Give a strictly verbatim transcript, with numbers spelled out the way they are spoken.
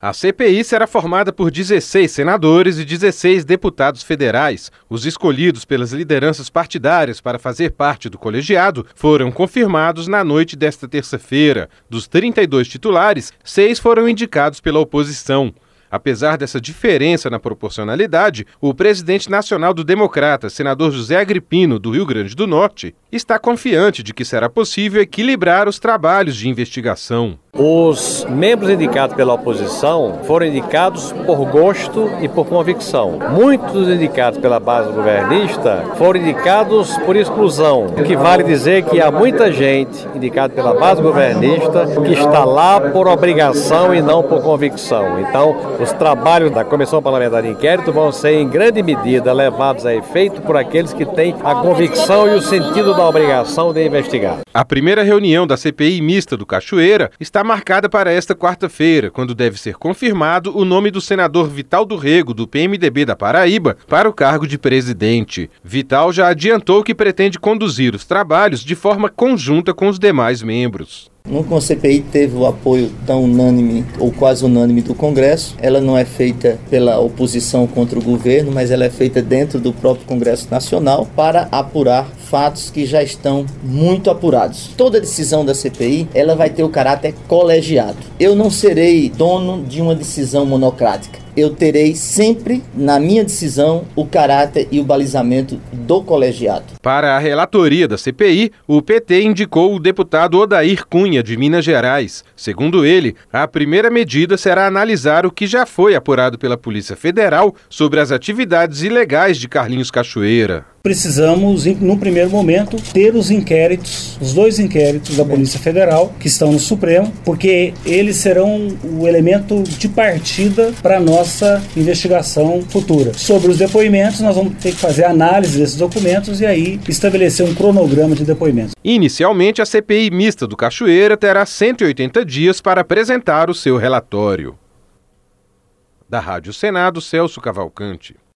A C P I será formada por dezesseis senadores e dezesseis deputados federais. Os escolhidos pelas lideranças partidárias para fazer parte do colegiado foram confirmados na noite desta terça-feira. Dos trinta e dois titulares, seis foram indicados pela oposição. Apesar dessa diferença na proporcionalidade, o presidente nacional do Democrata, senador José Agripino, do Rio Grande do Norte, está confiante de que será possível equilibrar os trabalhos de investigação. Os membros indicados pela oposição foram indicados por gosto e por convicção. Muitos dos indicados pela base governista foram indicados por exclusão, o que vale dizer que há muita gente indicada pela base governista que está lá por obrigação e não por convicção. Então, os trabalhos da Comissão Parlamentar de Inquérito vão ser, em grande medida, levados a efeito por aqueles que têm a convicção e o sentido da obrigação de investigar. A primeira reunião da C P I mista do Cachoeira está marcada para esta quarta-feira, quando deve ser confirmado o nome do senador Vital do Rego, do P M D B da Paraíba, para o cargo de presidente. Vital já adiantou que pretende conduzir os trabalhos de forma conjunta com os demais membros. Nunca a C P I teve o apoio tão unânime ou quase unânime do Congresso. Ela não é feita pela oposição contra o governo, mas ela é feita dentro do próprio Congresso Nacional para apurar fatos que já estão muito apurados. Toda decisão da C P I, ela vai ter o caráter colegiado. Eu não serei dono de uma decisão monocrática. Eu terei sempre, na minha decisão, o caráter e o balizamento do colegiado. Para a relatoria da C P I, o P T indicou o deputado Odair Cunha, de Minas Gerais. Segundo ele, a primeira medida será analisar o que já foi apurado pela Polícia Federal sobre as atividades ilegais de Carlinhos Cachoeira. Precisamos, no primeiro momento, ter os inquéritos, os dois inquéritos da Polícia Federal, que estão no Supremo, porque eles serão o elemento de partida para a nossa investigação futura. Sobre os depoimentos, nós vamos ter que fazer análise desses documentos e aí estabelecer um cronograma de depoimentos. Inicialmente, a C P I mista do Cachoeira terá cento e oitenta dias para apresentar o seu relatório. Da Rádio Senado, Celso Cavalcante.